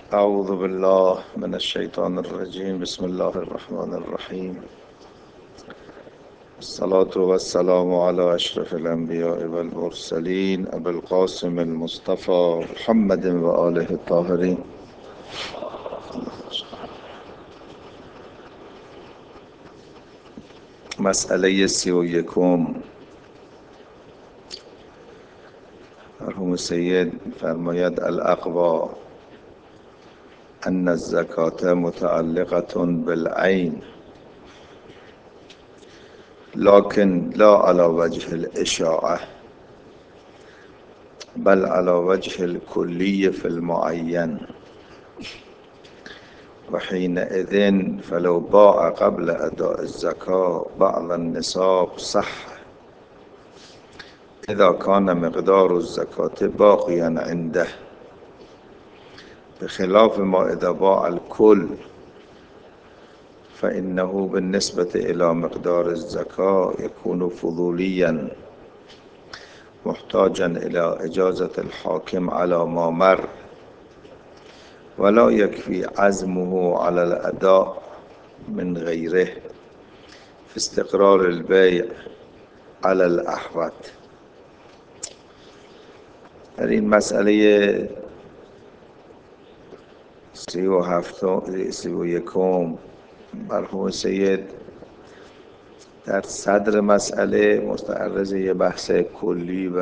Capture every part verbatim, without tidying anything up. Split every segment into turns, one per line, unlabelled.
أعوذ بالله من الشيطان الرجيم. بسم الله الرحمن الرحيم. الصلاة والسلام على أشرف الأنبياء والمرسلين أبي القاسم المصطفى محمد وآله الطاهرين. مسئله سی و یکم. مرحوم سید فرماید الاقوا ان الزکاة متعلقة بالعین لكن لا على وجه الاشاعة بل على وجه الكلي في المعين وحينئذ فلو باع قبل اداء الزكاة بعض النصاب صح اذا كان مقدار الزكاة باقيا عنده، بخلاف ما اذا باع الكل فإنه بالنسبة إلى مقدار الزكاة يكون فضوليا محتاجا إلى إجازة الحاكم على ما مر، ولا يكفي عزمه على الأداء من غيره في استقرار البيع على الأحوط. در این مسئله سی و هفتم سی و یکم مرحوم سید در صدر مسئله مستعرض یه بحث کلی و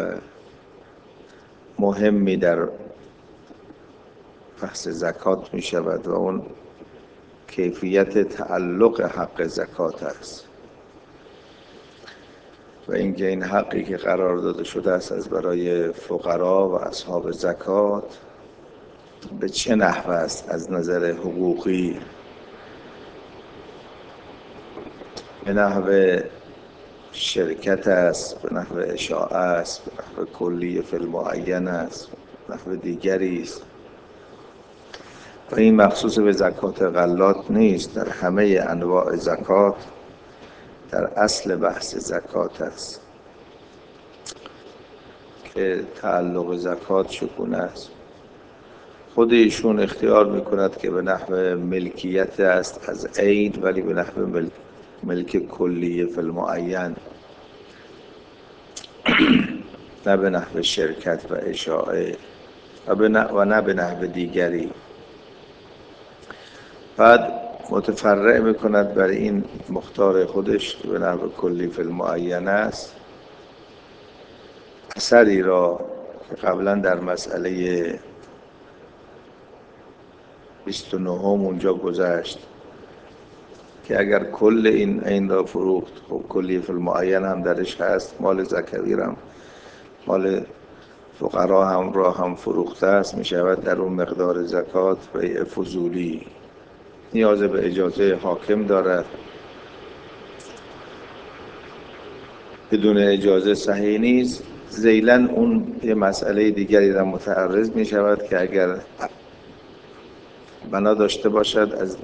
مهمی در بحث زکات می شود و اون کیفیت تعلق حق زکات است و اینکه این حقی که قرار داده شده است از برای فقرا و اصحاب زکات به چه نحو است، از نظر حقوقی به نحو شرکت است، به نحو اشاعه است، به نحو کلی فی المعین است، به نحو دیگری است و این مخصوص به زکات غلات نیست، در همه انواع زکات در اصل بحث زکات است که تعلق زکات چگونه است. خود ایشون اختیار میکند که به نحو ملکیت است از عین، ولی به نحو ملک ملک کلی فی المعین، نه به نحو شرکت و اشاعه و نه به نحو دیگری. بعد متفرع میکند بر این مختار خودش که به نحو کلی فی المعین است اثری را که قبلا در مسئله بیست و نه اونجا گذشت که اگر کل این عین را فروخت، خب کلی فی المعین هم درش هست، مال زکویر هم مال فقرا هم را هم فروخته است، می شود در اون مقدار زکات بیع فضولی، نیاز به اجازه حاکم دارد، بدون اجازه صحیح نیست. ذیلاً اون یه مسئله دیگری را متعرض می شود که اگر بنا داشته باشد از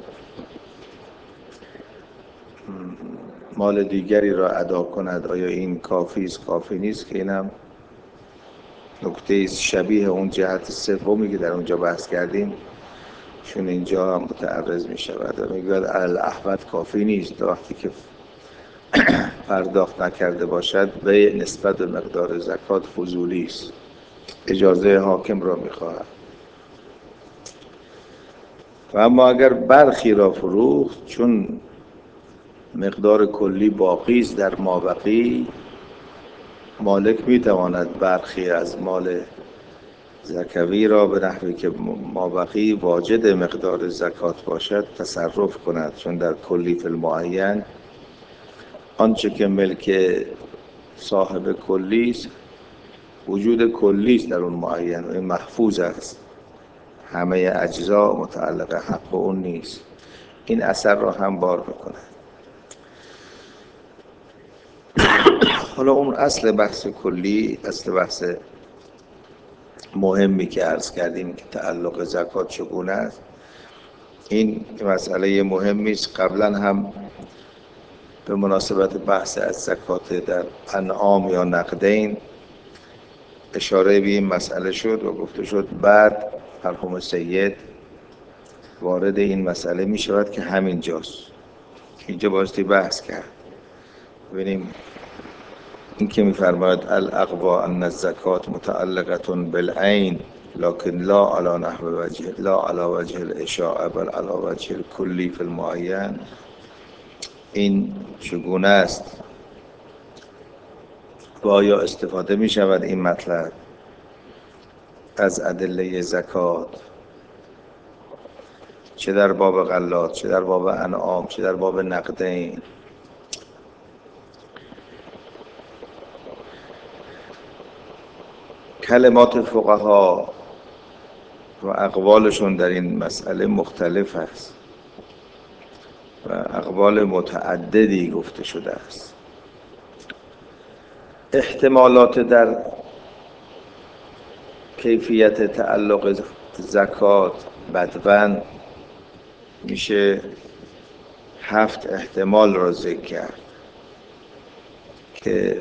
مال دیگری را ادا کند، آیا این کافی است کافی نیست، که اینم نکته شبیه اون جهت سومی که در اونجا بحث کردیم چون اینجا متعرض می شود و می گوید الاحوط کافی نیست، وقتی که پرداخت نکرده باشد به نسبت به مقدار زکات فضولی است، اجازه حاکم را می خواهد. و اما اگر برخی را فروخت چون مقدار کلی باقی است در مابقی، مالک می تواند برخی از مال زکوی را به نحوی که مابقی واجد مقدار زکات باشد تصرف کند، چون در کلی فی المعین آنچه که ملک صاحب کلی است وجود کلی است در اون معین و این محفوظ است، همه اجزا متعلق حق اون نیست. این اثر را هم بار میکند. حالا اون اصل بحث کلی، اصل بحث مهمی که عرض کردیم که تعلق زکات چگونه است، این مسئله مهمی است. قبلا هم به مناسبت بحث از زکات در انعام یا نقدین اشاره به این مسئله شد و گفته شد بعد مرحوم سید وارد این مسئله می شود که همین جاست. اینجا بایستی بحث کرد. ببینیم این که می فرماید الاقوا ان الزکات متعلقه بالعین لكن لا على نحو وجه لا على وجه الاشاعه بل على وجه الکلی فی المعین، این چگونه است و آیا استفاده می شود این مطلب از ادله زکات، چه در باب غلات، چه در باب انعام، چه در باب نقدین. کلمات فقها و اقوالشون در این مسئله مختلف است و اقوال متعددی گفته شده است. احتمالات در کیفیت تعلق زکات بدون میشه هفت احتمال را ذکر کرد که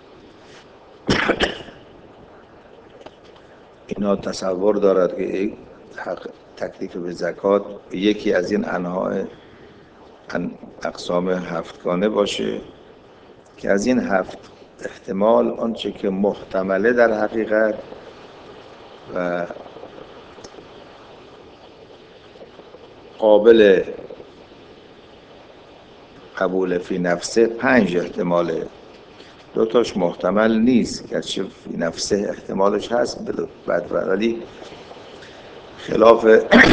اینا تصور دارد که حق تکلیف به زکات یکی از این انواع اقسام هفتگانه باشه که از این هفت احتمال آنچه که محتمله در حقیقت و قابل قبول فی نفسه پنج احتماله، دوتاش محتمل نیست که چه فی نفسه احتمالش هست بعد، ولی خلاف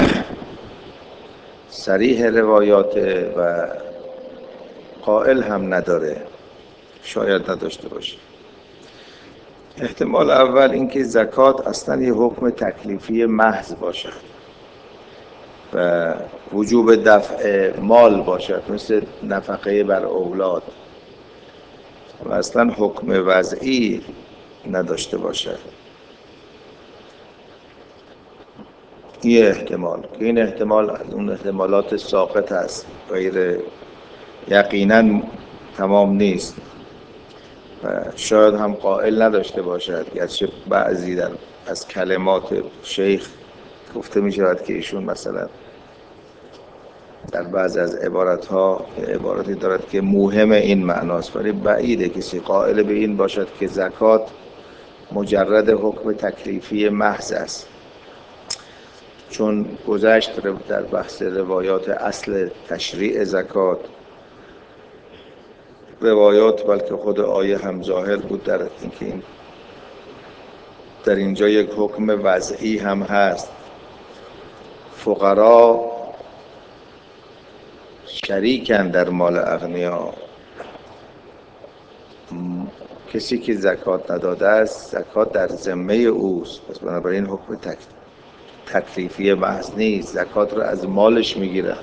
صریح روایات و قائل هم نداره، شاید نداشته باشه. احتمال اول اینکه زکات اصلا یه حکم تکلیفی محض باشد و وجوب دفع مال باشد مثل نفقه بر اولاد و اصلا حکم وضعی نداشته باشد. این احتمال که این احتمال از اون احتمالات ساقط است، غیر یقینا تمام نیست و شاید هم قائل نداشته باشد، گرچه بعضی در از کلمات شیخ گفته می شود که ایشون مثلا در بعض از عبارتها عبارتی دارد که موهم این معناست، ولی بعیده کسی قائل به این باشد که زکات مجرد حکم تکلیفی محض است، چون گذشت در بحث روایات اصل تشریع زکات روایات، بلکه خود آیه هم ظاهر بود در اینکه این در اینجا یک حکم وضعی هم هست. فقرا شریکن در مال اغنیا، کسی که زکات نداده است زکات در ذمه اوست، پس بنابراین حکم تک... تکلیفی محض نیست، زکات را از مالش میگیرن.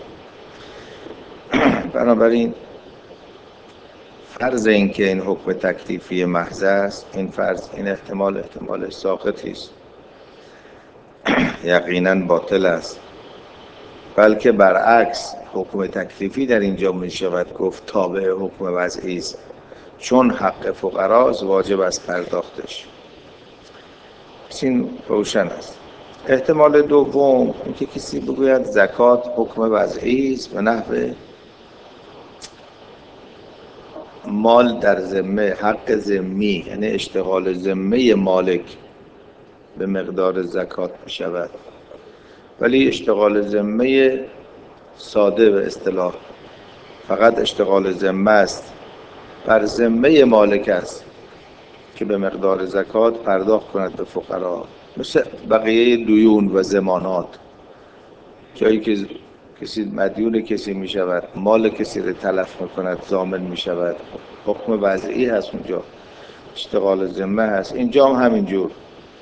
بنابراین فرض این که این حکم تکلیفی محض است، این فرض این احتمال احتمال ساقطی است، یقینا باطل است. بلکه برعکس حکم تکلیفی در اینجا می شود گفت تابع حکم وضعی است، چون حق فقراست واجب است پرداختش. این روشن است. احتمال دوم اینکه کسی بگوید زکات حکم وضعی است و نحو مال در ذمه، حق ذمی یعنی اشتغال ذمه مالک به مقدار زکات می شود، ولی اشتغال ذمه ساده به اصطلاح فقط اشتغال ذمه است، بر ذمه مالک است که به مقدار زکات پرداخت کند به فقرا، مثل بقیه دیون و ضمانات. جایی که کسی مدیون کسی می شود، مال کسی را تلف می کند، ضامن می شود، حکم وضعی هست اونجا، اشتغال ذمه هست. اینجا هم همینجور.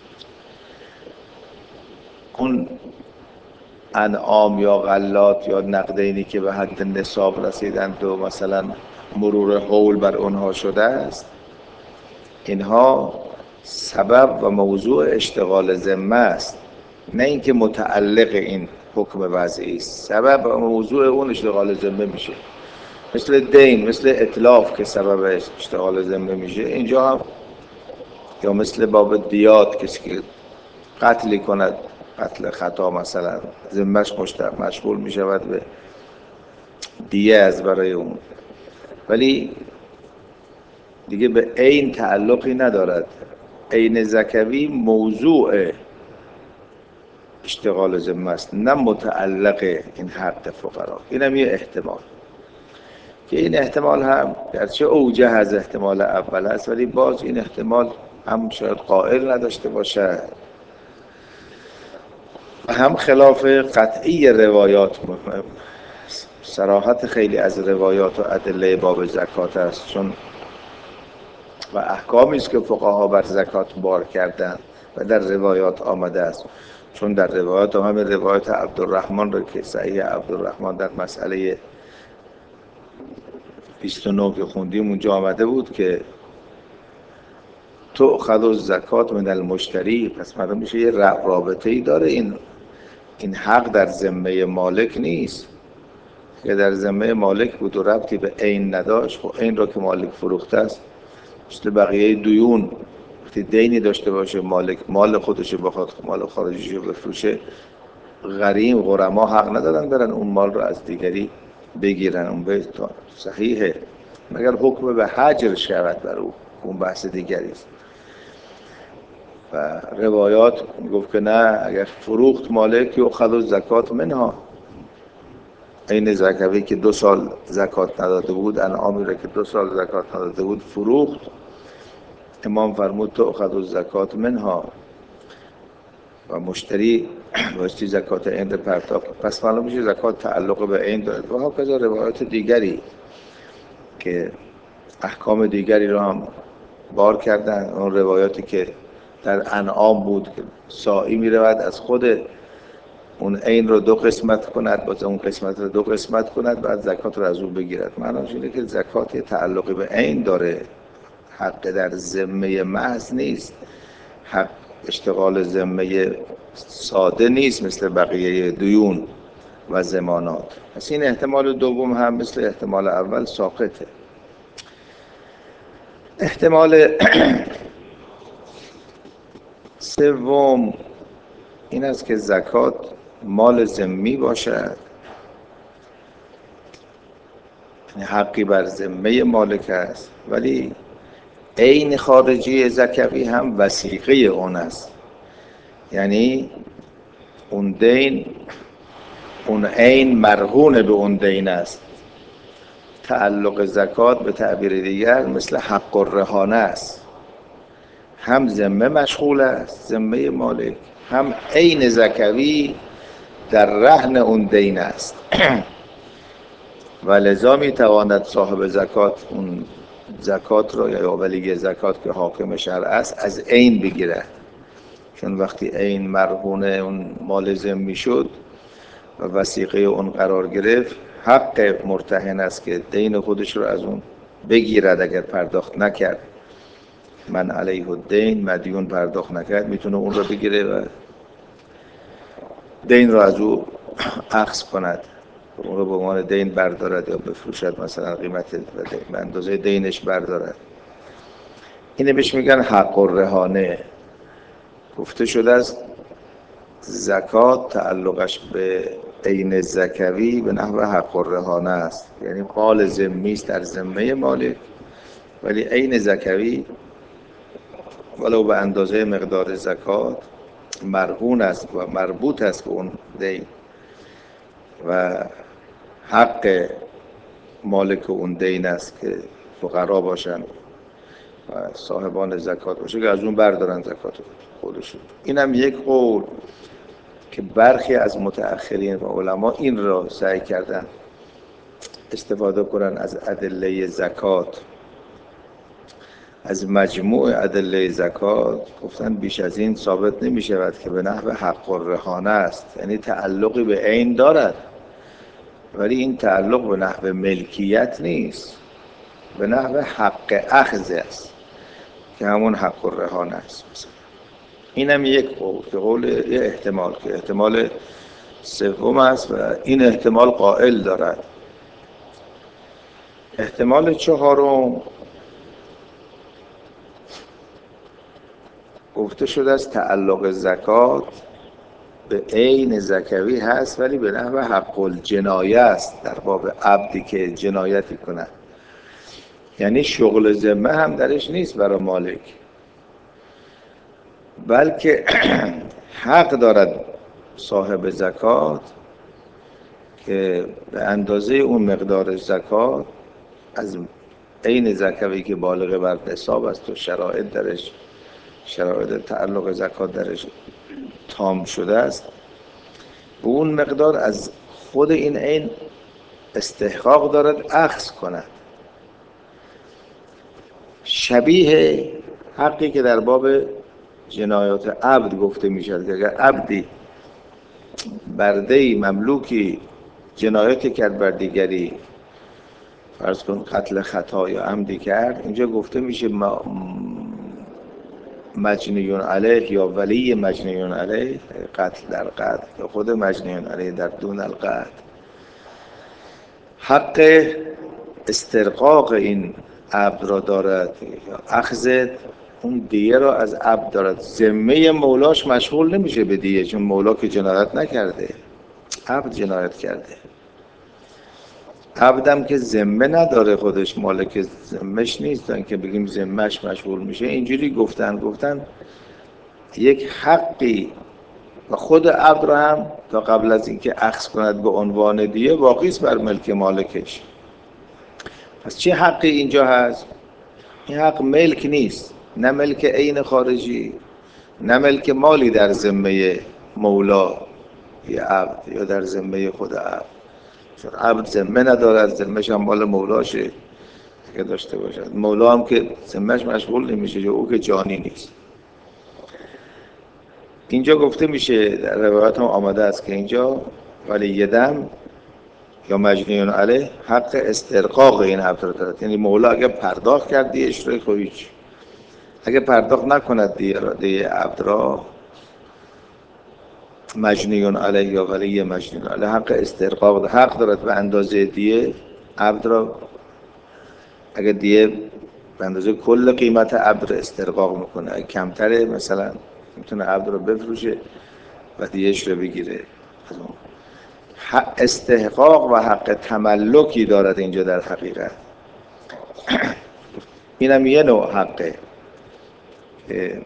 اون انعام یا غلات یا نقدینی که به حد نصاب رسیدند و مثلا مرور حول بر اونها شده است، اینها سبب و موضوع اشتغال ذمه است، نه اینکه متعلق این حکم وضعی است. سبب و موضوع اون اشتغال ذمه میشه، مثل دین، مثل اتلاف که سبب اشتغال ذمه میشه اینجا هم، یا مثل باب دیات، کسی که قتلی کند قتل خطا مثلا ذمه‌اش مشغول می شود به دیه از برای اون، ولی دیگه به عین تعلقی ندارد. عین زکوی موضوع اشتغال ذمه است، نه متعلق این حق فقرا. اینم یه احتمال که این احتمال هم گرچه اوجه از احتمال اول است، ولی باز این احتمال هم شاید قائل نداشته باشه و هم خلاف قطعی روایات. صراحت خیلی از روایات و ادله باب زکات است، چون و احکامی است که فقها بر زکات بار کردند و در روایات آمده است. چون در روایات هم همین روایت عبدالرحمن رو که صحیح عبدالرحمن در مسئله بیست و نه که خوندیم اونجا آمده بود که تؤخذ الزکات من المشتری. پس معلوم میشه یه رابطه‌ای داره، این این حق در ذمه مالک نیست که در ذمه مالک بود و ربطی به عین نداشت. خب عین را که مالک فروخته است، مثل بقیه دیون وقتی دینی داشته باشه مالک مال خودش بخواد مال خارجیش رو بفروشه، غریم غرما حق ندارن برن اون مال رو از دیگری بگیرن. اون به صحیحه مگر حکم به حجر شود بر او، اون بحث دیگری است. و روایات گفت که نه، اگر فروخت مالک یؤخذ الزکات منها، این زکوی که دو سال زکات نداده بود، انعامی را که دو سال زکات نداده بود فروخت، امام فرمود تؤخذ الزکات منها و مشتری بایستی زکات عین پرداخت. پس معلوم میشه زکات تعلق به عین دارد. و هاکذا روایات دیگری که احکام دیگری رو هم بار کردن. اون روایاتی که در انعام بود که ساعی میرود از خود اون عین رو دو قسمت کند، باز اون قسمت رو دو قسمت کند، بعد زکات رو از اون بگیرد. معنیش اینه که زکات تعلق به عین داره، حق در ذمه محض نیست، حق اشتغال ذمه ساده نیست مثل بقیه دیون و ضمانات. پس این احتمال دوم هم مثل احتمال اول ساقطه. احتمال سوم این است که زکات مال ذمی باشد، حقی بر ذمه مالک است، ولی عین خارجی زکوی هم وثیقه اون است. یعنی اون دین، اون عین مرهون به اون دین است. تعلق زکات به تعبیر دیگر مثل حق الرهانه است، هم ذمه مشغول است ذمه مالک، هم عین زکوی در رهن اون دین است. و لذا می تواند صاحب زکات اون زکات را یا ولی زکات که حاکم شرع است از عین بگیرد، چون وقتی عین مرهون اون مال ذمی شد و وثیقه اون قرار گرفت، حق مرتهن است که دین خودش رو از اون بگیرد. اگر پرداخت نکرد، من علیه الدین، مدیون پرداخت نکرد، میتونه اون رو بگیره و دین رو از او اخذ کند، اون رو به عنوان دین بردارد یا بفروشد، مثلا قیمت به اندازه دینش بردارد. اینه بهش میگن حق الرهانه. گفته شده است زکات تعلقش به عین زکوی به نحو حق الرهانه است، یعنی مال ذمی است در ذمه مالک، ولی عین زکوی ولو به اندازه مقدار زکات مرهون است و مربوط است به اون دین و حق مالک اون دین است که فقرا باشن و صاحبان زکات باشه که از اون بردارن زکات خودشون. اینم یک قول که برخی از متأخرین و علما این را سعی کردن استفاده کنن از ادله زکات، از مجموع ادله زکات. گفتن بیش از این ثابت نمی شود که به نحو حق الرهانه است، یعنی تعلقی به عین دارد ولی این تعلق به نحو ملکیت نیست، به نحو حق اخذ است که همون حق الرهانه است. اینم یک قول که قول یه احتمال که احتمال سوم است و این احتمال قائل دارد. احتمال چهارم گفته شده است تعلق زکات به عین زکوی هست ولی به نحو حق الجنایه است در باب عبدی که جنایتی کنه، یعنی شغل ذمه هم درش نیست برای مالک، بلکه حق دارد صاحب زکات که به اندازه اون مقدار زکات از عین زکوی که بالغ بر نصاب است و شرایط درش شرایط تعلق زکات درش تام شده است، به اون مقدار از خود این عین استحقاق دارد اخذ کند، شبیه حقی که در باب جنایات عبد گفته می شود که اگر عبدی برده‌ای مملوکی جنایتی کرد بر دیگری، فرض کن قتل خطا یا عمدی کرد، اینجا گفته میشه مجنیون علیه یا ولی مجنیون علیه، قتل در قتل یا خود مجنیون علیه در دون القتل، حق استرقاق این عبد را دارد یا اخذ اون دیه را از عبد دارد. ذمه مولاش مشغول نمیشه به دیه، چون مولا که جنایت نکرده، عبد جنایت کرده. عبدم که ذمه نداره، خودش مالک ذمهش نیستن که بگیم ذمهش مشغول میشه. اینجوری گفتن گفتن یک حقی و خود عبد را هم تا قبل از اینکه اخذ کند به عنوان دیه باقی است بر ملک مالکش. پس چه حقی اینجا هست؟ این حق ملک نیست، نه ملک عین خارجی، نه ملک مالی در ذمه مولا یا عبد یا در ذمه خود عبد، چون عبد ذمه نداره، از ذمهش هم مال مولاشه که داشته باشد. مولا هم که ذمهش مشغول نمیشه، جو او که جانی نیست. اینجا گفته میشه در روایت هم آمده است که اینجا ولی دم یا مجنون علیه حق استرقاق این عبد را دارد، یعنی مولا اگه پرداخت کرد دیهش رو خب هیچ، اگه پرداخت نکند دیه را، دیه عبد را، مجنون علیه یا ولی مجنون علیه حق استرقاق حق دارد به اندازه دیه عبد را، اگه دیه به اندازه کل قیمت عبد را استرقاق میکنه، اگه کمتره مثلا میتونه عبد را بفروشه و دیهش رو بگیره. استحقاق و حق تملکی دارد اینجا در حقیقت. اینم یه نوع حقه که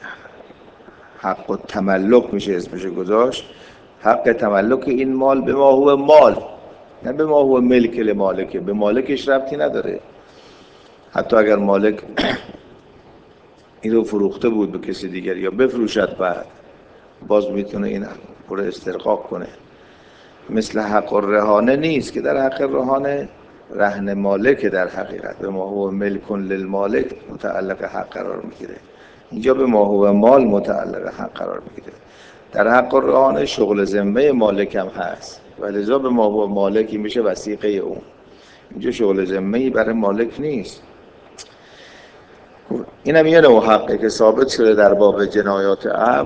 حق تملک میشه اسمش گذاشت. حق تملک این مال به ما هو مال، نه به ما هو ملک لمالکه، به مالکش ربطی نداره. حتی اگر مالک این رو فروخته بود به کسی دیگر یا بفروشد بعد باز میتونه این رو استرقاق کنه. مثل حق الرهانه نیست که در حق الرهانه رهن مالک در حقیقت به ما هو ملک للمالک متعلق حق قرار میگیره، اینجا به ما هو مال متعلق حق قرار میگیره. در حق الرهانه شغل ذمه مالک هم هست و لذا به ما هو مالکی میشه وثیقه اون. اینجا شغل ذمه‌ای برای مالک نیست. اینم یه نوع حقه که ثابت شده در باب جنایات عبد.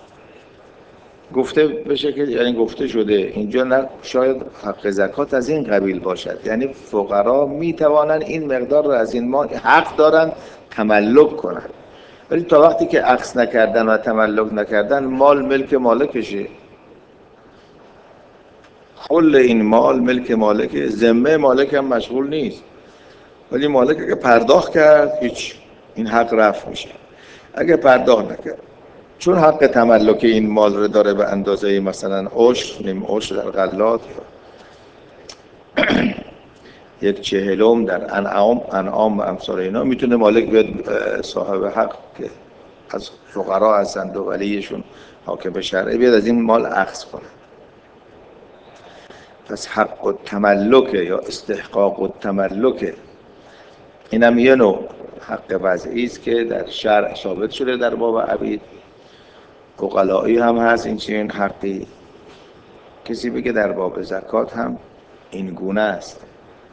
گفته بشه که یعنی گفته شده اینجا نه شاید حق زکات از این قبیل باشد، یعنی فقرا میتوانن این مقدار رو از این مال حق دارن تملک کنن، ولی تا وقتی که اخذ نکردن و تملک نکردن مال ملک مالکشه، کل این مال ملک مالکه، ذمه مالک هم مشغول نیست، ولی مالک اگه پرداخت کرد هیچ، این حق رفع میشه. اگه پرداخت نکرد چون حق تملک این مال رو داره به اندازه مثلا عشر، نیم عشر در غلات، یک چهلم در انعام انعام و امثال اینا، میتونه مالک بیاد صاحب حق که از فقرا هستند و ولیشون حاکم شرعی بیاد از این مال اخذ کنه. پس حق التملک یا استحقاق التملک اینم یه نوع حق وضعی است که در شرع ثابت شده در باب عبید. عقلائی هم هست این چنین حقی. کسی بگه در باب زکات هم این گونه است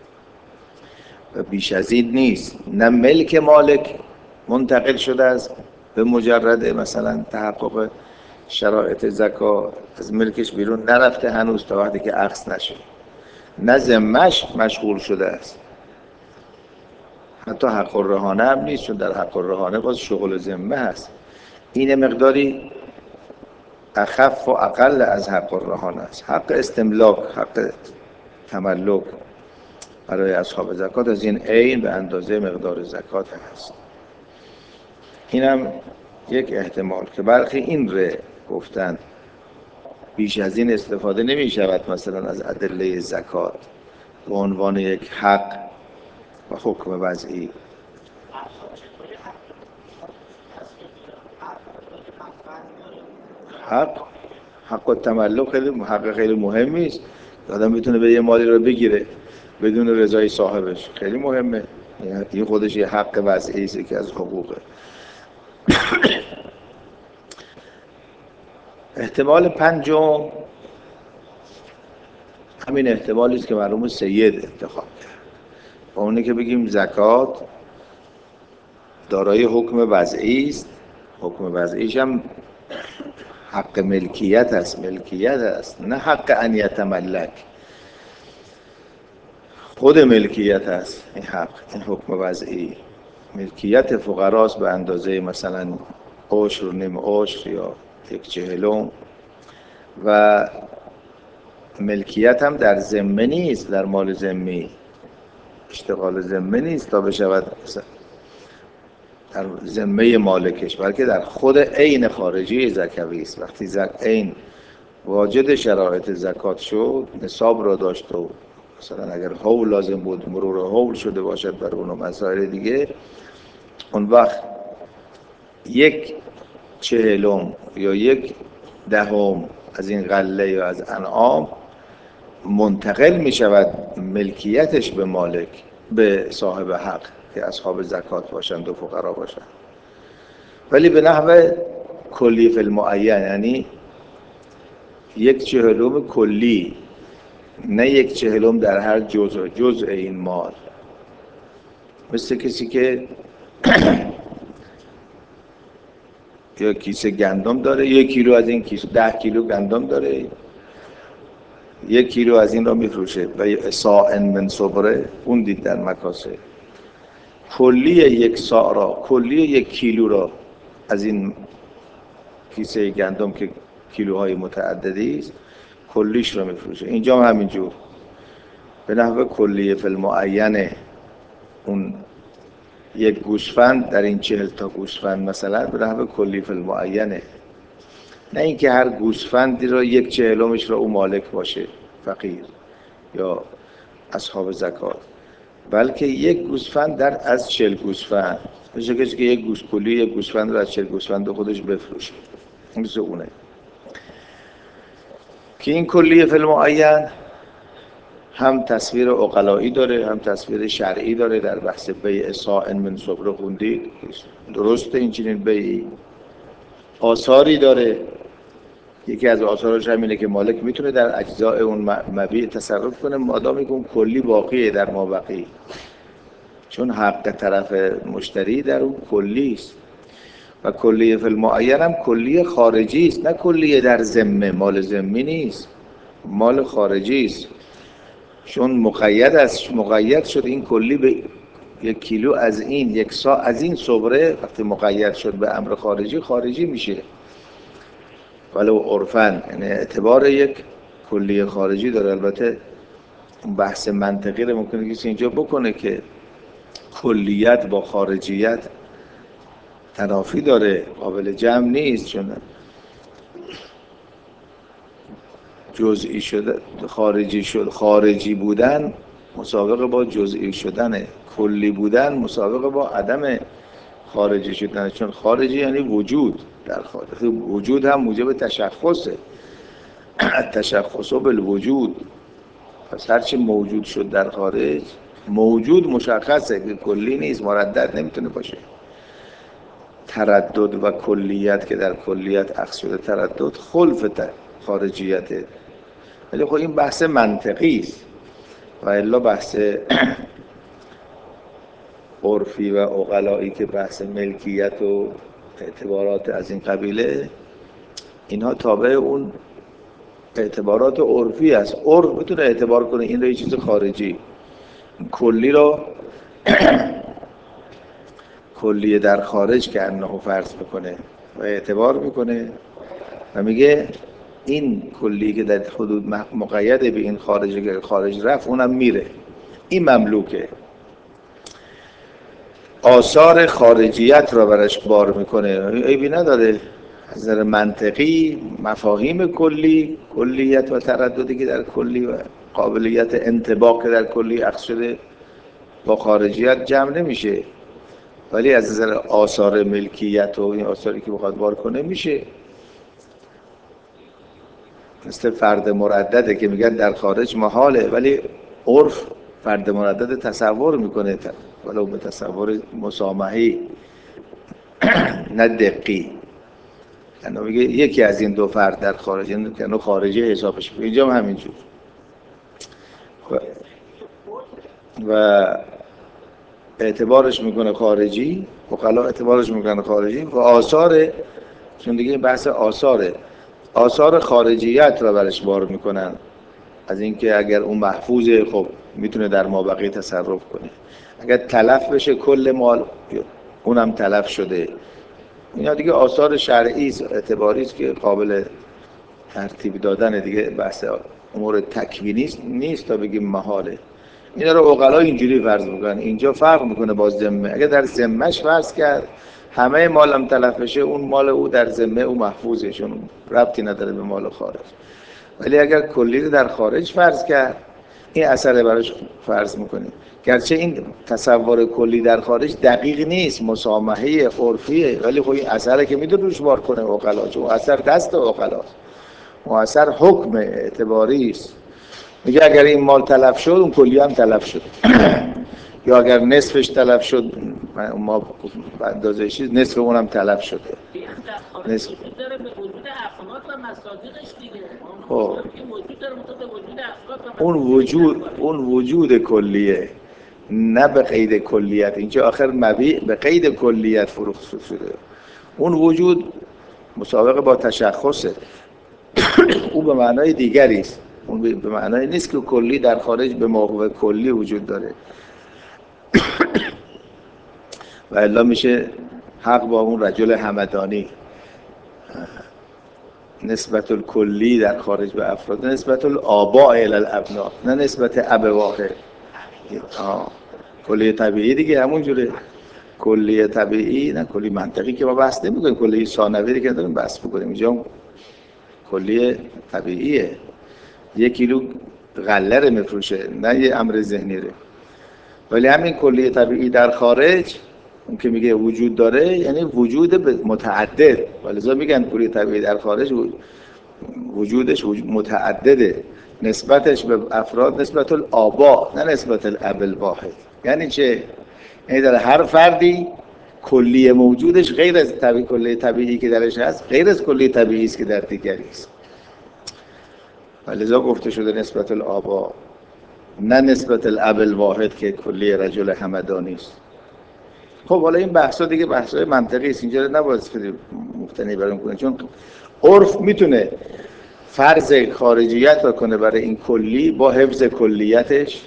و بیش از این نیست، نه ملک مالک منتقل شده است به مجرد مثلا تحقق شرایط زکات، از ملکش بیرون نرفته هنوز تا وقتی که اخذ نشه، نه ذمه‌اش مشغول شده است، حتی حق الرهانه هم نیست، چون در حق الرهانه باز شغل ذمه هست. این مقداری اخف و اقل از حق الرهان است. حق استملاک، حق تملک برای اصحاب زکات از این عین به اندازه مقدار زکات هست. اینم یک احتمال که برخی این ره گفتن بیش از این استفاده نمی شود مثلا از ادله زکات به عنوان یک حق و حکم وضعی. حق حق التملک خیلی حق خیلی مهمی است. آدم میتونه به یه مالی رو بگیره بدون رضای صاحبش، خیلی مهمه. این خودش یه حق وضعی است که از حقوقه. احتمال پنجم همین احتمالی است که مرحوم سید انتخاب کرد، با اونه که بگیم زکات دارای حکم وضعی است. حکم وضعیش هم حق ملکیت است، ملکیت است، نه حق ان یتملک. خود ملکیت است این حق، این حکم وضعی. ملکیت فقراست به اندازه مثلا عشر و نیم عشر یا یک چهلم، و ملکیت هم در ذمه نیست، در مال ذمی اشتغال ذمه نیست تا بشود در ذمه مالکش، بلکه در خود عین خارجی زکوی است. وقتی زک عین واجد شرایط زکات شد، نصاب را داشت و مثلا اگر حول لازم بود مرور حول شده باشد بر اون مسائل دیگه، اون وقت یک چهلم یا یک دهم از این غله یا از انعام منتقل می شود ملکیتش به مالک، به صاحب حق که اصحاب زکات باشند و فقرا باشند، ولی به نحو کلی فی المعین، یعنی یک چهلم کلی، نه یک چهلم در هر جزء جزء این مال. مثل کسی که یا کیسه گندم داره، یک کیلو از این کیسه، ده کیلو گندم داره، یک کیلو از این را میفروشه و صاع من صبره اون دید در مکاسب. کلی یک صاع را، کلی یک کیلو را از این کیسه گندم که کیلوهای متعددی است، کلیش را میفروشه. اینجا هم همینجور به نحو کلی فی المعین. اون یک گوسفند در این چهل تا گوسفند مثلا به نحو کلی فی المعینه، نه اینکه هر گوسفندی را یک چهلمش را او مالک باشه فقیر یا اصحاب زکات، بلکه یک گوسفند در از چهل گوسفند، مثل کسی که یک گوس کلی یک گوسفند را از چهل گوسفند خودش بفروشه، مثل اونه. که این کلی فی المعین هم تصویر عقلایی داره، هم تصویر شرعی داره. در بحث بیع صاع من صبره خوندید، درسته این چنین بیعی آثاری داره. یکی از آثارش همینه که مالک میتونه در اجزاء اون مبیع تصرف کنه مادامی که اون کلی باقیه در مابقی، چون حق طرف مشتری در اون کلی است. و کلی فی المعین هم کلی خارجی است، نه کلی در ذمه، مال ذمی نیست، مال خارجی است، چون مقید است، مقید شد این کلی به یک کیلو از این، یک صاع از این صبره. وقتی مقید شد به امر خارجی، خارجی میشه ولو عرفاً، یعنی اعتبار یک کلی خارجی داره. البته بحث منطقی رو ممکنه کسی اینجا بکنه که کلیت با خارجیت تنافی داره، قابل جمع نیست، چون جزئی شده خارجی شد، خارجی بودن مسابقه با جزئی شدن، کلی بودن مسابقه با عدم خارجی شدن، چون خارجی یعنی وجود در خارج، وجود هم موجب تشخصه، تشخص بالوجود. پس هرچی موجود شد در خارج، موجود مشخصه که کلی نیست، مردد نمیتونه باشه. تردد و کلیت که در کلیت اخذ شده، تردد خلف خارجیته. ولی خب این بحث منطقی است، و الا بحث عرفی و عقلایی که بحث ملکیت و اعتبارات از این قبیله، اینها تابع اون اعتبارات عرفی است. عرف میتونه اعتبار کنه این رو یه چیز خارجی، کلی رو کلی در خارج که انه فرض بکنه و اعتبار میکنه، و میگه این کلی که در حدود مقید به این خارجی که خارج رفت اونم میره، این مملوکه. آثار خارجیت را برش بار میکنه، عیبی نداره از نظر منطقی. مفاهیم کلی، کلیت و ترددی که در کلی و قابلیت انطباق که در کلی اخذ شده با خارجیت جمع نمیشه، ولی از نظر آثار ملکیت و این آثاری که بخواد بار کنه میشه. مثل فرد مردده که میگن در خارج محاله، ولی عرف فرد مردد تصور میکنه، ولو به تصور مسامحی نه دقی. یعنی میگه یکی از این دو فرد در خارج، یعنی که خارجی حسابش میشه. اینجا هم همینجور. و, و اعتبارش میکنه خارجی، وکلا اعتبارش میکنه خارجی و آثار، چون دیگه این بحث آثاره، آثار خارجیت را برش بار میکنن. از اینکه اگر اون محفوظه خب میتونه در مابقی تصرف کنه، اگر تلف بشه کل مال اونم تلف شده. اینا دیگه آثار شرعی است، اعتباری است که قابل ترتیب دادن، دیگه بحث امور تکوینی نیست تا بگیم محاله. اینا رو عقلا اینجوری فرض میکنن. اینجا فرق میکنه با ذمه. اگر در ذمهش فرض کرد همه مالم تلف بشه، اون مال او در ذمه او محفوظه، چون ربطی نداره به مال خارج. ولی اگر کلی رو در خارج فرض کرد، این اثر براش فرض میکنیم. گرچه این تصور کلی در خارج دقیق نیست، مسامحه عرفیه، ولی خب این اثره که میتونه روش بار کنه عقلا، چون اثر دست عقلاست، و اثر حکم اعتباری است. میگه اگر این مال تلف شد اون کلی هم تلف شد یا اگر نصفش تلف شد، ما به اندازه چیز نصف اونم تلف شده. نصف داره به وجود افراد و مصادیقش دیگه. خب وجود داره به وجود افراد و اون وجود، اون وجود کلیه، نه به قید کلیت. اینجا آخر مبیع به قید کلیت فروخته شده. اون وجود مسابقه با تشخصه، او به معنای دیگری است. اون به معنای نیست که کلی در خارج به موقع کلی وجود داره و الا میشه حق با اون رجل همدانی. نسبت الکلی در خارج به افراد، نسبت الآباء الی الابناء، نه نسبت اب واحد. کلی طبیعی دیگه همون جوره. کلی طبیعی نه کلی منطقی که ما بحث نمی‌کنیم، کلی ثانوی که داریم بحث می‌کنیم. اینجا کلی طبیعیه. یک کیلو غله رو میفروشه، نه یه امر ذهنی رو. ولی همین کلی طبیعی در خارج، اون که میگه وجود داره، یعنی وجود متعدد. ولذا میگن کلی طبیعی در خارج وجودش متعدده، نسبتش به افراد نسبت الآبا، نه نسبت الاب الواحد. یعنی چه؟ یعنی در هر فردی کلی موجودش غیر از طبیعی، کلی طبیعی که درش هست غیر از کلی طبیعی است که در دیگری است. ولذا گفته شده نسبت الآبا، نه نسبت الاب الواحد که کلی رجل همدانی است. خب حالا این بحثا دیگه بحثای منطقی است، اینجا نباید خیلی مفتنی برام کنه، چون عرف میتونه فرض خارجیت بکنه برای این کلی با حفظ کلیتش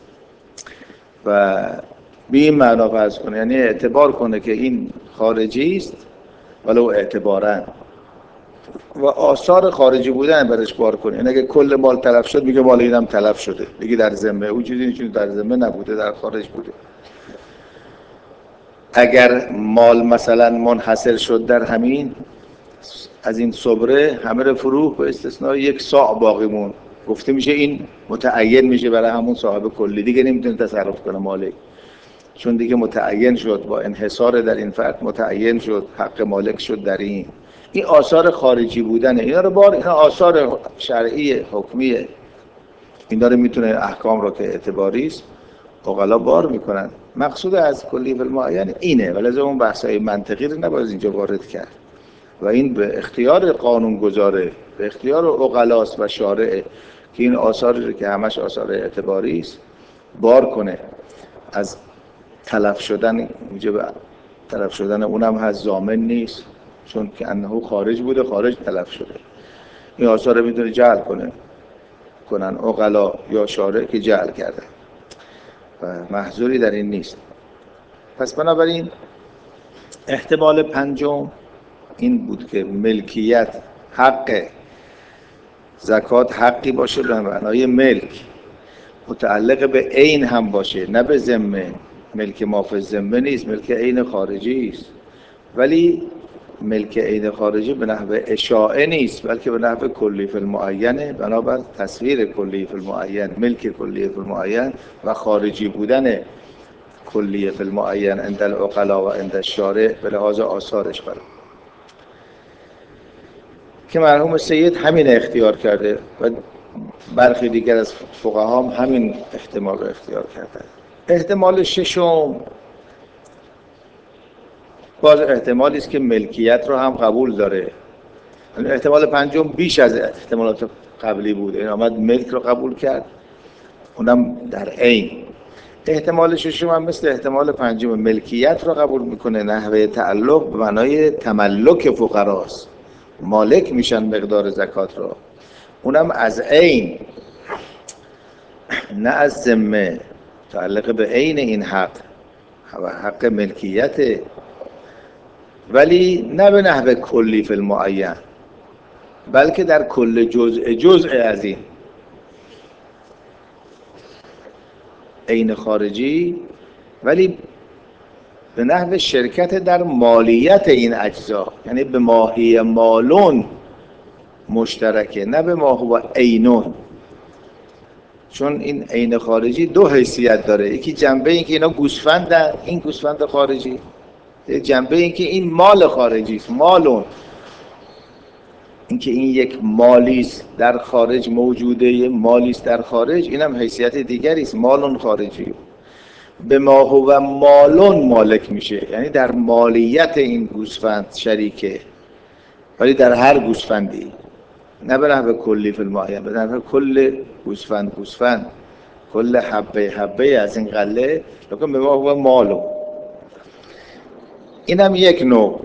و به این معنا فرض کنه، یعنی اعتبار کنه که این خارجی است ولو اعتباراً، و آثار خارجی بودن برش بار کنه. یعنی اگه کل مال تلف شد میگه مال اینم تلف شده، دیگه در ذمه او چیزی نیست، در ذمه نبوده، در خارج بوده. اگر مال مثلا منحصر شد در همین از این صبره، همه رو فروخت به استثنای یک صاع باقی مون، گفته میشه این متعین میشه برای همون صاحب کلی، دیگه نمیتونه تصرف کنه مالک، چون دیگه متعین شد با انحصار در این فرد، متعین شد، حق مالک شد در این. این آثار خارجی بودنه. اینا رو بار، اینا آثار شرعی حکمیه، اینا رو میتونه احکام رو که اعتباری است عقلا بار میکنن. مقصود از کلی بالمعین اینه، ولی اون بحثای منطقی رو نباید اینجا وارد کرد و این به اختیار قانون گذاره، به اختیار عقلاست و شارعه که این آثاری که همش آثار اعتباری است بار کنه. از تلف شدن، موجب تلف شدن اونم هست، ضامن نیست، چون که انه خارج بوده، خارج تلف شده. این آثار رو میتونه جعل کنه کنن عقلا یا شارع که جعل کرده و محظوری در این نیست. پس بنابراین احتمال پنجم این بود که ملکیت حق زکات حقی باشه به معنای ملک، متعلق به عین هم باشه، نه به ذمه. ملک ما فی الذمه نیست، ملک عین خارجی است. ولی ملک عین خارجی به نحو اشاعه نیست، بلکه به نحو کلی فی المعینه، بنابر تصویر کلی فی المعین، ملک کلی فی المعین و خارجی بودن کلی فی المعین عند العقلا و عند الشارع به لحاظ آثارش برام که مرحوم سید همین اختیار کرده و برخی دیگر از فقها هم همین احتمال رو اختیار کردن. احتمال ششم باز احتمالی است که ملکیت رو هم قبول داره. احتمال پنجم بیش از احتمالات قبلی بود، این آمد ملک رو قبول کرد، اونم در عین. احتمال ششم هم مثل احتمال پنجم ملکیت رو قبول میکنه، نحوه تعلق به معنای تملک فقراست، مالک میشن مقدار زکات رو، اونم از عین نه از ذمه، تعلق به عین این حق و حق ملکیت، ولی نه به نحو کلی فی المعین، بلکه در کل جزء جزء از این عین خارجی، ولی به نحو شرکت در مالیت این اجزا، یعنی به ماهی مالون مشترکه، نه به ما هو عینون. چون این عین خارجی دو حیثیت داره، یکی جنبه این که اینا گوسفندن، این گوسفند خارجی، جنبه این که این مال خارجی است، مالون، این که این یک مالی است در خارج موجوده، یک مالی است در خارج، اینم حیثیت دیگری است، مالون خارجی. به ما هو مالون مالک میشه، یعنی در مالیت این گوسفند شریکه، ولی در هر گوسفندی، نه به نحو کلی فی المعین، به نحو کل گوسفند گوسفند، کل حبه حبه از این قله، لیکن به ما هو مالون. اینم یک نوع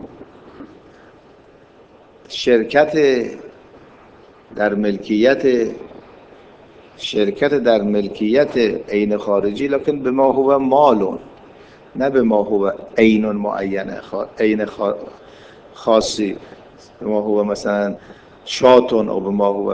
شرکت در ملکیت، شرکت در ملکیت عین خارجی، لکن به ما هو مالون، نه به ما هو عین معینه، عین خاصی، به ما هو مثلا شاتون او به ما هو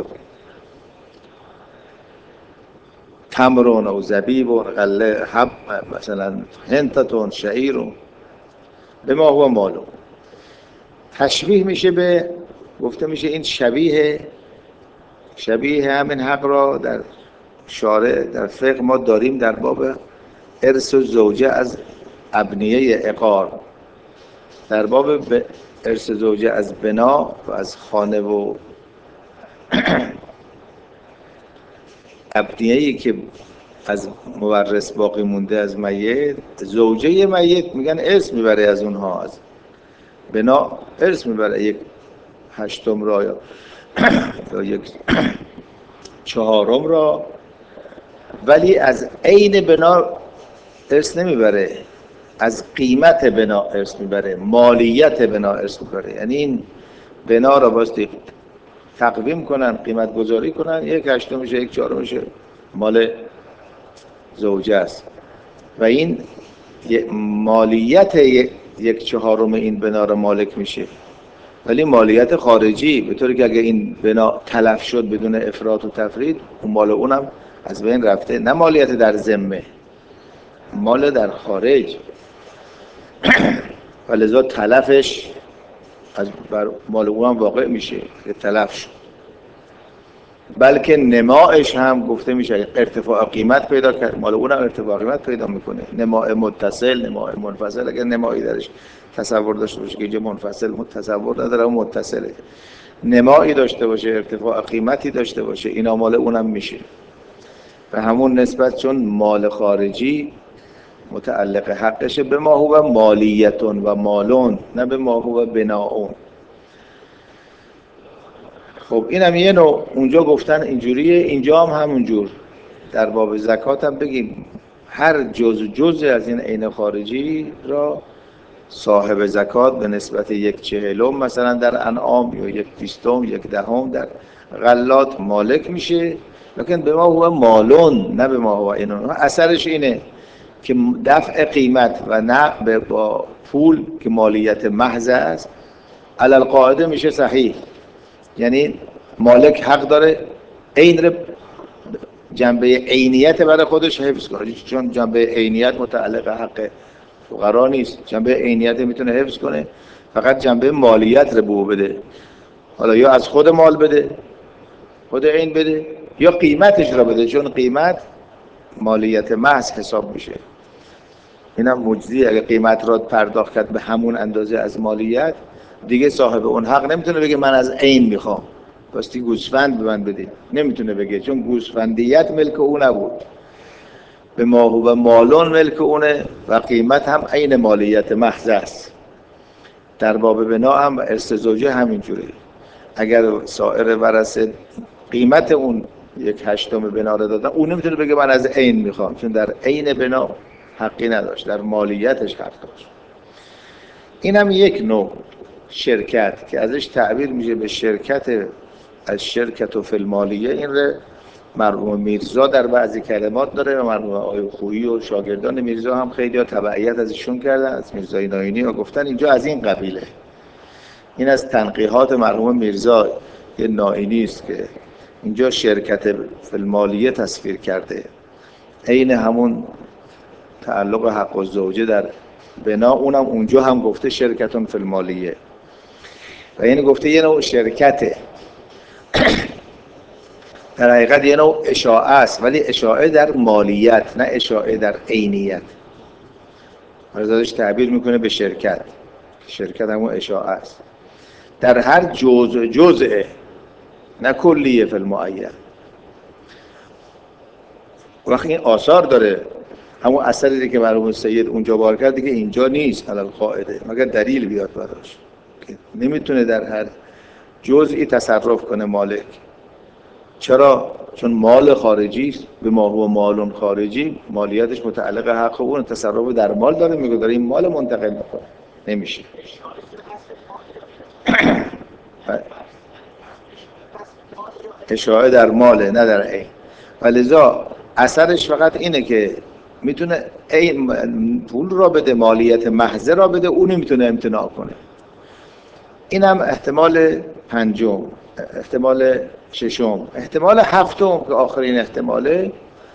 تمرون او زبیبون غله حب مثلا هنتتون شعیرون، به ما هو مالون. تشبیه میشه به، گفته میشه این شبیه شبیه همین حق را در شارع در فقه ما داریم در باب ارث و زوجه از ابنیه عقار، در باب ارث زوجه از بنا و از خانه و ابنیه‌ای که از مورث باقی مونده از میت، زوجه میت میگن ارث میبره از اونها، از بنا ارث میبره یک هشتم را یا یا یک چهارم را، ولی از عین بنا ارث نمیبره، از قیمت بنا ارث میبره، مالیت بنا ارث میبره. یعنی این بنا را باستی تقویم کنن، قیمت گذاری کنن، یک هشتم میشه، یک چهارم میشه مال زوجه است و این مالیت یک چهارم این بنا را مالک میشه، ولی مالیت خارجی، به طوری که اگه این بنا تلف شد بدون افراط و تفرید، اون مال اونم از بین رفته، نه مالیت در ذمه، مال در خارج، و لذا تلفش از بر مال اونم واقع میشه که تلف شد. بلکه نمایش هم گفته میشه ارتفاع قیمت پیدا کرد، مال اونم ارتفاع قیمت پیدا میکنه، نمای متصل، نمای منفصل. اگر نمایی درش تصور داشته باشه که اینجا منفصل تصور نداره و متصله، نمایی داشته باشه، ارتفاع قیمتی داشته باشه، اینا مال اونم میشه. به همون نسبت چون مال خارجی متعلق حقشه به ما هو مالیتون و مالون، نه به ما هو بناون. خب اینم یه نوع اونجا گفتن اینجوریه، اینجا هم همونجور. در باب زکات هم بگیم هر جزء جزء از این عین خارجی را صاحب زکات به نسبت یک چهلم مثلا در انعام یا یک بیستم، یک دهم در غلات مالک میشه، لیکن به ما هو مالون، نه به ما هو اینون. اثرش اینه که دفع قیمت و نه با پول که مالیت محض است علل قاعده میشه صحیح، یعنی مالک حق داره عین رو جنبه عینیت برای خودش حفظ کنه، چون جنبه عینیت متعلق حق فقرا نیست. جنبه عینیت میتونه حفظ کنه، فقط جنبه مالیت رو به او بده. حالا یا از خود مال بده، خود عین بده، یا قیمتش را بده، چون قیمت مالیت محض حساب میشه. اینم مجزی، اگه قیمت را پرداخت کرد به همون اندازه از مالیت، دیگه صاحب اون حق نمیتونه بگه من از عین میخوام، واسه گوسفند به من بده، نمیتونه بگه، چون گوسفندیت ملک او نبود. به ما هو مالون ملک اونه و قیمت هم عین مالیت محض است. در باب بنا هم ارث زوجه همینجوره. اگر سایر ورثه قیمت اون یک هشتم بنا رو دادن، اون نمیتونه بگه من از عین میخوام، چون در عین بنا حقی نداشت، در مالیتش حق داشت. این هم یک نوع شرکت که ازش تعبیر میشه به شرکت، از شرکت و فی المالیه. این رو مرحوم میرزا در بعضی کلمات داره و مرحوم آقای خویی و شاگردان میرزا هم خیلی ها تبعیت ازشون کردن، از میرزای ناینی، و گفتن اینجا از این قبیله. این از تنقیحات مرحوم میرزا یه ناینی است که اینجا شرکت فی المالیه تصویر کرده، عین همون تعلق حق و زوجه در بنا، اونم اونجا هم گفته شرکتون فی المالیه، و این گفته یه نوع شرکته. در حقیقت یه نوع اشاعه است، ولی اشاعه در مالیت، نه اشاعه در عینیت. ازش تعبیر میکنه به شرکت، شرکت همون اشاعه است در هر جزء جزء، نه کلیه فی المعین. وقتی این آثار داره، همون اثری که مرحوم سید اونجا بار کرد دیگه اینجا نیست علل قاعده، مگر دلیل بیاد براش که نمیتونه در هر جزئی تصرف کنه مالک. چرا؟ چون مال خارجی است، به ما هو مالون خارجی، مالیاتش متعلق حق اون، تصرف در مال داره، میگه داره این مال منتقل میکنه، نمیشه. اشاعه در ماله، نه در عین. ولذا اثرش فقط اینه که میتونه این پول را بده، مالیت محض را بده، اون نمیتونه امتناع کنه. اینم احتمال پنجم. احتمال ششم. احتمال هفتم که آخرین احتماله،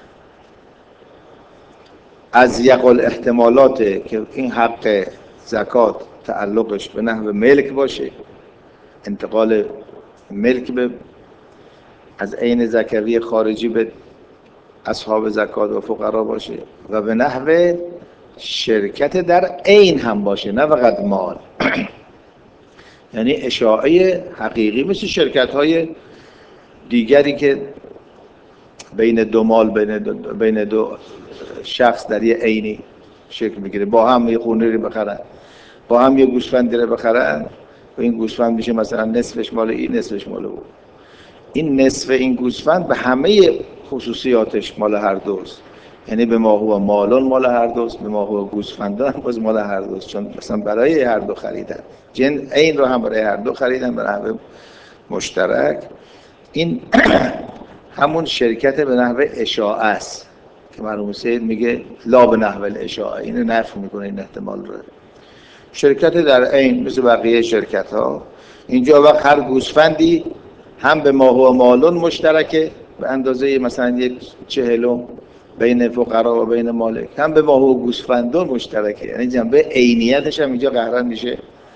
از یقل احتمالاته که این حق زکات تعلقش به نحو ملک باشه، انتقال ملک به از عین زکوی خارجی به اصحاب زکات و فقرا باشه، و به نحو شرکت در عین هم باشه، نه فقط مال. یعنی اشاعه حقیقی مثل شرکت های دیگری که بین دو مال، بین دو, بین دو شخص در یه عینی شکل میگیره، با هم یه خونه رو بخرن، با هم یه گوسفندی رو بخرن، و این گوسفند میشه مثلا نصفش مال این، نصفش مال اون. این نصف این گوسفند به همه خصوصیاتش مال هر دوست، یعنی به ما هو مالون مال هر دوست، به ما هو گوسفندان هم باز مال هر دوست، چون مثلا برای هر دو خریدن، جن عین رو هم برای هر دو خریدن به نحو مشترک. این همون شرکت به نحو اشاعه است که مرحوم سید میگه لا به نحو الاشاعه، اینو نفی میکنه این احتمال رو. شرکت در عین مثل بقیه شرکت ها، اینجا وقت هر گوسفندی هم به ما هو مالون مشترکه به اندازه مثلا یک چهلم بین فقرا و بین مالک، هم به ما هو گوسفندان مشترکه، یعنی جنبه عینیتش هم اینجا قهرن میشه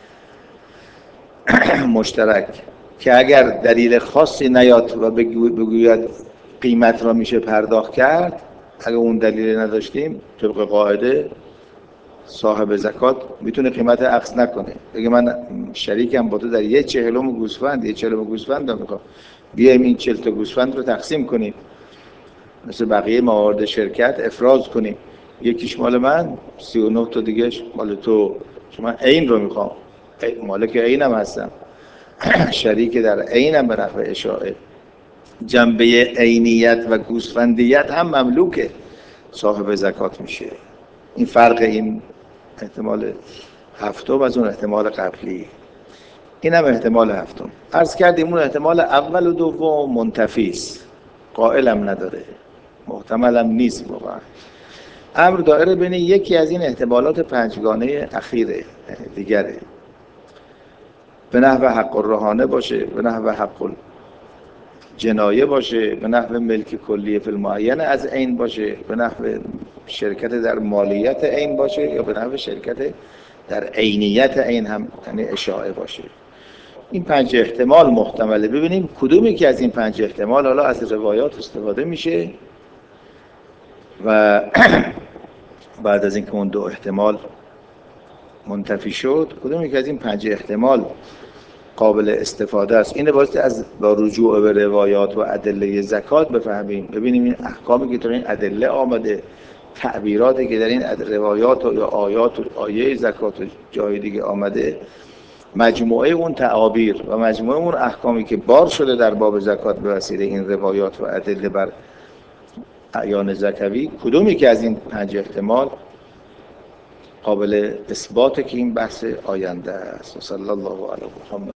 مشترک. که اگر دلیل خاصی نیاد و بگوید قیمت را میشه پرداخت کرد، اگر اون دلیل نداشتیم، طبق قاعده صاحب زکات میتونه قیمت عکس نکنه، بگه من شریکم با تو در یه چهلم گوسفند، یه چهلم گوسفند رو میخوام، بیایم این چهل تا گوسفند رو تقسیم کنیم مثل بقیه موارد شرکت افراز کنیم، یکیش مال من، سی و نه تا دیگهش مال تو، چون من عین رو میخوام، مالک عینم هستم، شریک در عینم به نحو اشاعه. جنبه عینیت و گوسفندیت هم مملوک صاحب زکات میشه. این فرق این احتمال هفتم از اون احتمال قبلی. این هم احتمال هفتم. عرض کردیم اون احتمال اول و دوم منتفی است، قائلم نداره، محتملم نیست واقعا. امر دائره بین یکی از این احتمالات پنجگانه اخیره دیگره. به نحو حق الرهانه باشه، به نحو حق جنایه باشه، به نحو ملک کلیه فی المعین از عین باشه، به نحو شرکت در مالیت عین باشه، یا به نحو شرکت در عینیت عین هم یعنی اشاعه باشه. این پنج احتمال محتمله. ببینیم کدومی که از این پنج احتمال حالا از روایات استفاده میشه و بعد از اینکه اون دو احتمال منتفی شد کدومی که از این پنج احتمال قابل استفاده است. این باعث از با رجوع به روایات و ادله زکات بفهمیم، ببینیم این احکامی که در این ادله آمده، تعبیراتی که در این روایات و یا آیات و آیه زکات و جای دیگه آمده، مجموعه اون تعابیر و مجموعه اون احکامی که بار شده در باب زکات به وسیله این روایات و ادله بر اعیان زکوی، کدومی که از این پنج احتمال قابل اثباته که این بحث آینده است. صلی الله علیه و محمد.